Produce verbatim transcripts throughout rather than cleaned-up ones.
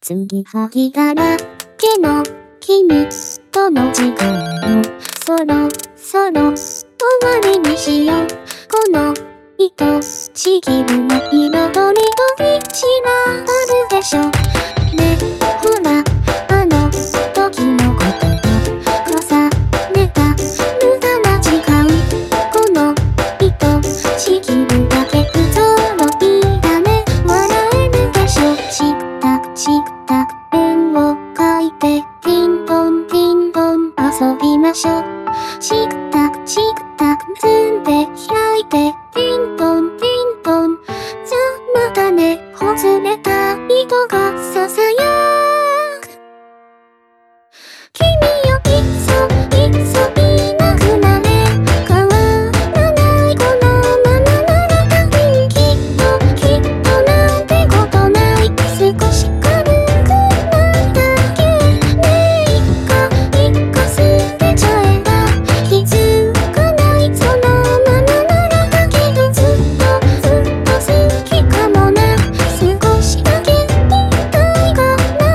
継ぎはぎだらけの君との時間をそろそろ終わりにしよう。この愛しきるの彩りと一覧あるでしょ。ね、ほらあの時のことを重ねた無駄な時間。この愛しきるだけ不揃いだね。笑えるでしょ。チクタクチクタクペンを書いてピンポンピンポン遊びましょう。チクタクチクタク積んで開いてピンポンピンポン。じゃあまたね。ほつれた糸がささやく。君よいっそいっそいなくなれ。変わらないこのままなら多分きっときっとなんてことない。少し軽くないだけね。いっかいっか捨てちゃえば気づかないそのままならだけどずっとずっと好きかもな。少しだけ言いたいかな。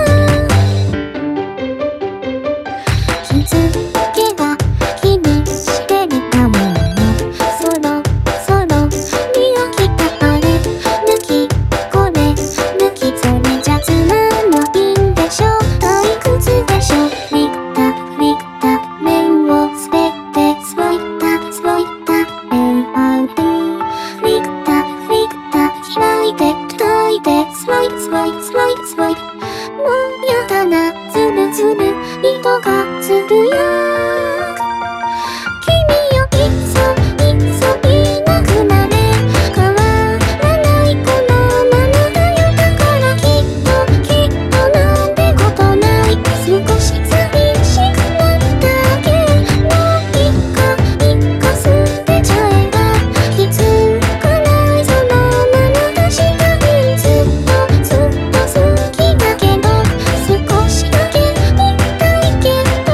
気づけば気にしてるかも。そろそろ見飽きたあれ抜きこれ抜きそれじゃつまんないんでしょ。退屈でしょ。リクタクリクタク面を滑ってスワイタスワイタ エルアールティー リクタクリクタク開いて叩いてスワイスワイスワイスワイ。もうやだなズルズル糸がつぶやく。君よいっそいっそいなくなれ。変わらないこのままだよ。だからきっときっとなんてことない。少し寂しくなっただけ。もういっかいっか捨てちゃえば気づかないそのままだし多分ずっとずっと好きだけど少しだけ言いたいけど。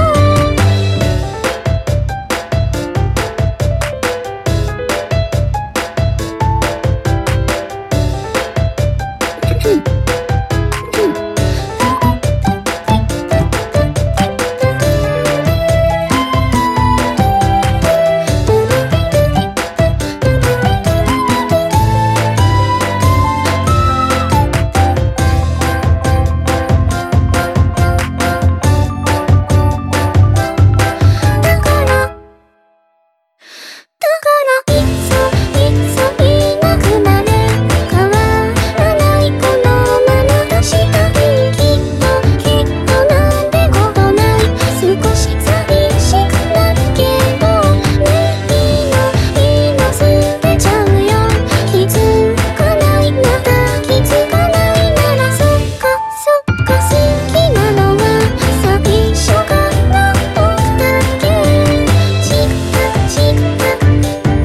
だからいっそいっそいなくなれ。変わらないこのままだし多分きっときっとなんてことない。少し寂しくなるけどね。いいのいいの捨てちゃうよ。気づかないまだ気づかないならそっかそっか好きなのは最初から僕だけ。チクタクチクタク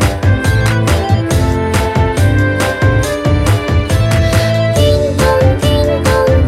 ピンポンピンポン。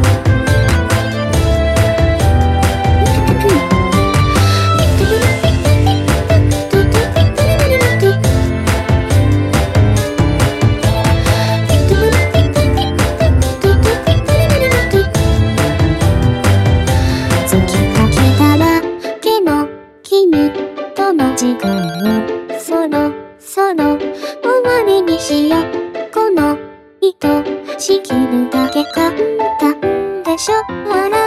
月かけだらけの君との時間をそろそろ終わりにしよう。この愛しきるだけ簡単でしょ。笑